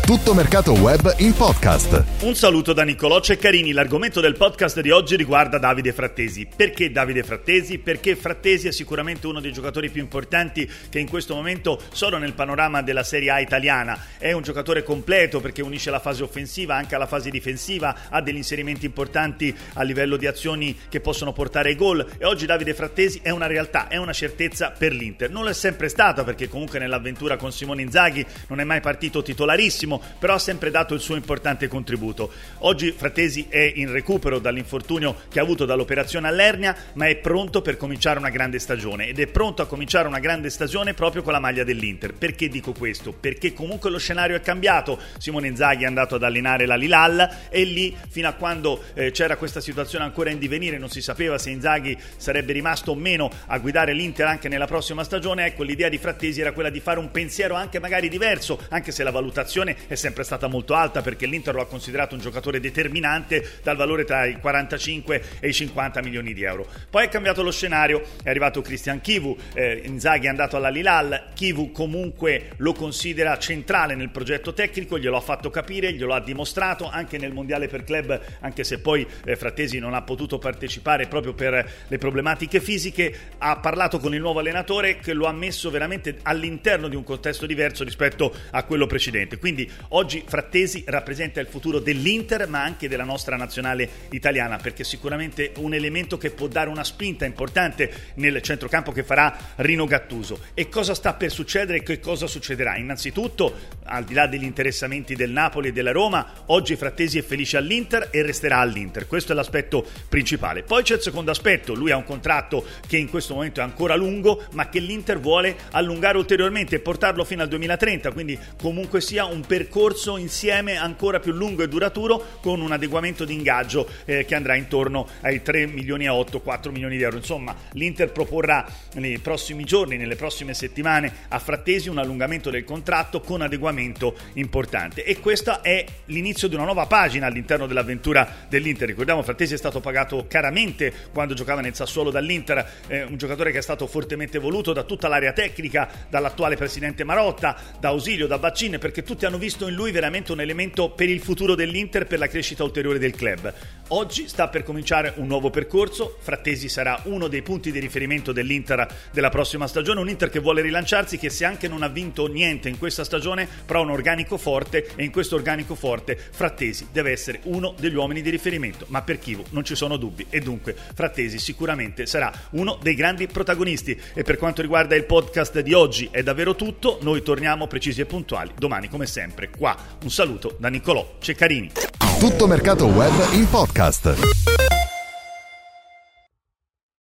Tutto Mercato Web in podcast. Un saluto da Niccolò Ceccarini. L'argomento del podcast di oggi riguarda Davide Frattesi. Perché Davide Frattesi? Perché Frattesi è sicuramente uno dei giocatori più importanti che in questo momento sono nel panorama della Serie A italiana. È un giocatore completo perché unisce la fase offensiva anche alla fase difensiva, ha degli inserimenti importanti a livello di azioni che possono portare ai gol, e oggi Davide Frattesi è una realtà, è una certezza per l'Inter. Non lo è sempre stata, perché comunque nell'avventura con Simone Inzaghi non è mai partito titolarissimo, però ha sempre dato il suo importante contributo. Oggi Frattesi è in recupero dall'infortunio che ha avuto dall'operazione all'ernia, ma è pronto per cominciare una grande stagione, ed è pronto a cominciare una grande stagione proprio con la maglia dell'Inter. Perché dico questo? Perché comunque lo scenario è cambiato. Simone Inzaghi è andato ad allenare l'Al-Hilal e lì, fino a quando c'era questa situazione ancora in divenire, non si sapeva se Inzaghi sarebbe rimasto o meno a guidare l'Inter anche nella prossima stagione. Ecco, l'idea di Frattesi era quella di fare un pensiero anche magari diverso, anche se la valutazione è sempre stata molto alta, perché l'Inter lo ha considerato un giocatore determinante dal valore tra i 45 e i 50 milioni di euro. Poi è cambiato lo scenario, è arrivato Christian Chivu, Inzaghi è andato all'Al-Hilal. Chivu comunque lo considera centrale nel progetto tecnico, glielo ha fatto capire, glielo ha dimostrato anche nel mondiale per club, anche se poi Frattesi non ha potuto partecipare proprio per le problematiche fisiche. Ha parlato con il nuovo allenatore, che lo ha messo veramente all'interno di un contesto diverso rispetto a quello precedente. Quindi oggi Frattesi rappresenta il futuro dell'Inter, ma anche della nostra nazionale italiana, perché sicuramente un elemento che può dare una spinta importante nel centrocampo che farà Rino Gattuso. E cosa sta per succedere e che cosa succederà? Innanzitutto, al di là degli interessamenti del Napoli e della Roma, oggi Frattesi è felice all'Inter e resterà all'Inter. Questo è l'aspetto principale. Poi c'è il secondo aspetto: lui ha un contratto che in questo momento è ancora lungo, ma che l'Inter vuole allungare ulteriormente e portarlo fino al 2030, quindi comunque sia un percorso insieme ancora più lungo e duraturo, con un adeguamento di ingaggio che andrà intorno ai 3 milioni e 8, 4 milioni di euro. Insomma, l'Inter proporrà nei prossimi giorni, nelle prossime settimane, a Frattesi un allungamento del contratto con adeguamento importante, e questo è l'inizio di una nuova pagina all'interno dell'avventura dell'Inter. Ricordiamo, Frattesi è stato pagato caramente quando giocava nel Sassuolo dall'Inter, un giocatore che è stato fortemente voluto da tutta l'area tecnica, dall'attuale presidente Marotta, da Ausilio, da Baccin, perché tutti hanno visto in lui veramente un elemento per il futuro dell'Inter, per la crescita ulteriore del club. Oggi sta per cominciare un nuovo percorso. Frattesi sarà uno dei punti di riferimento dell'Inter della prossima stagione, un Inter che vuole rilanciarsi, che se anche non ha vinto niente in questa stagione, però ha un organico forte, e in questo organico forte Frattesi deve essere uno degli uomini di riferimento. Ma per Chivu non ci sono dubbi, e dunque Frattesi sicuramente sarà uno dei grandi protagonisti. E per quanto riguarda il podcast di oggi è davvero tutto. Noi torniamo precisi e puntuali domani come sempre qua. Un saluto da Niccolò Ceccarini. Tutto Mercato Web in podcast.